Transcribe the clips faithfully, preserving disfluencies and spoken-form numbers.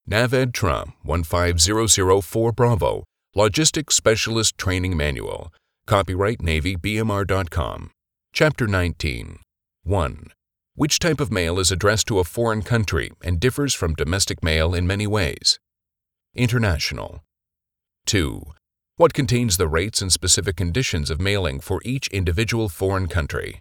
NAVAD-TRA one five zero zero four Bravo, Logistics Specialist Training Manual. Copyright Navy B M R dot com. Chapter nineteen. one. Which type of mail is addressed to a foreign country and differs from domestic mail in many ways? International. two. What contains the rates and specific conditions of mailing for each individual foreign country?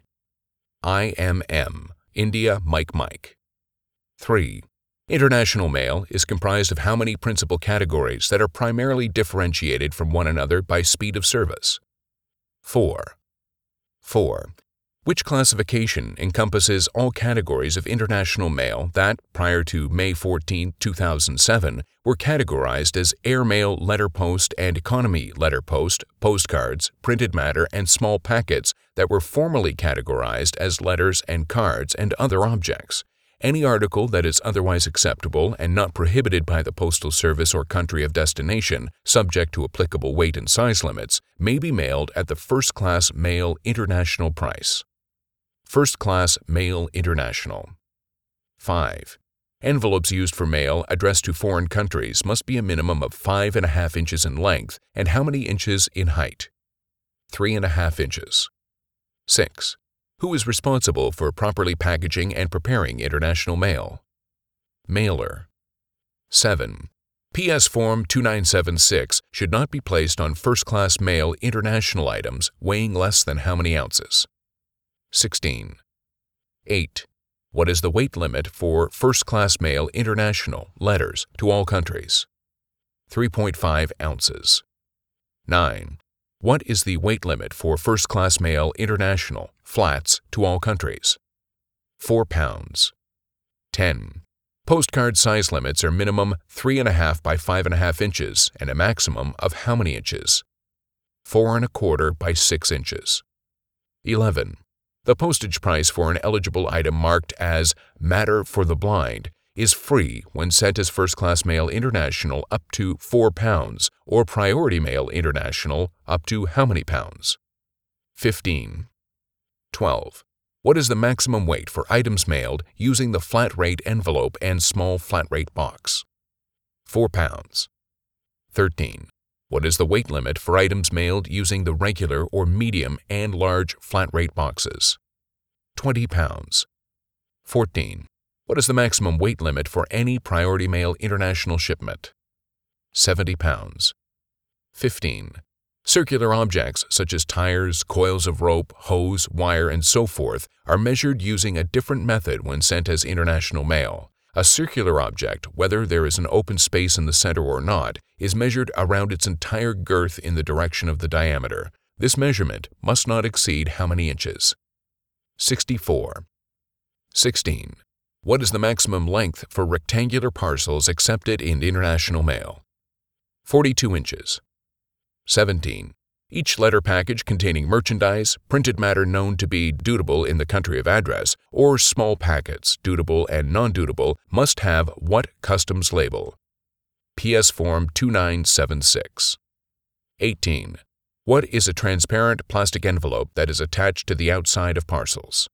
I M M, India Mike Mike. three. International mail is comprised of how many principal categories that are primarily differentiated from one another by speed of service? four. four. Which classification encompasses all categories of international mail that, prior to May fourteenth, two thousand seven, were categorized as airmail, letter post, and economy letter post, postcards, printed matter, and small packets that were formerly categorized as letters and cards and other objects? Any article that is otherwise acceptable and not prohibited by the Postal Service or country of destination, subject to applicable weight and size limits, may be mailed at the first-class mail international price. First-class mail international. five. Envelopes used for mail addressed to foreign countries must be a minimum of five and a half inches in length and how many inches in height? Three and a half inches. six. Who is responsible for properly packaging and preparing international mail? Mailer. seven. P S Form two nine seven six should not be placed on first-class mail international items weighing less than how many ounces? sixteen. eight. What is the weight limit for first-class mail international letters to all countries? three point five ounces. nine. What is the weight limit for first-class mail international flats to all countries? four pounds. ten. Postcard size limits are minimum three and a half by five and a half inches and a maximum of how many inches? Four and a quarter by six inches. eleven. The postage price for an eligible item marked as Matter for the Blind is free when sent as first-class mail international up to four pounds or priority mail international up to how many pounds? fifteen. twelve. What is the maximum weight for items mailed using the flat rate envelope and small flat rate box? four pounds. thirteen. What is the weight limit for items mailed using the regular or medium and large flat rate boxes? twenty pounds. fourteen. What is the maximum weight limit for any priority mail international shipment? seventy pounds. fifteen. Circular objects such as tires, coils of rope, hose, wire, and so forth are measured using a different method when sent as international mail. A circular object, whether there is an open space in the center or not, is measured around its entire girth in the direction of the diameter. This measurement must not exceed how many inches? sixty-four. sixteen. What is the maximum length for rectangular parcels accepted in international mail? forty-two inches. seventeen. Each letter package containing merchandise, printed matter known to be dutiable in the country of address, or small packets, dutiable and non-dutiable, must have what customs label? P S Form two nine seven six. eighteen. What is a transparent plastic envelope that is attached to the outside of parcels?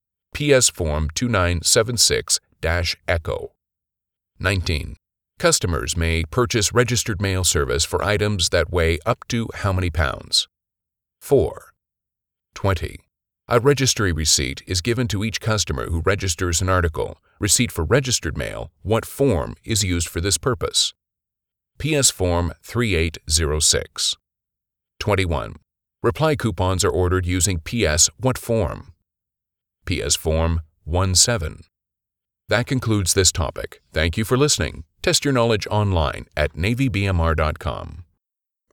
P S Form two nine seven six Echo. nineteen. Customers may purchase registered mail service for items that weigh up to how many pounds? four. twenty. A registry receipt is given to each customer who registers an article. Receipt for registered mail. What form is used for this purpose? P S Form three eight zero six. twenty-one. Reply coupons are ordered using P S what form? P S Form seventeen. That concludes this topic. Thank you for listening. Test your knowledge online at Navy B M R dot com.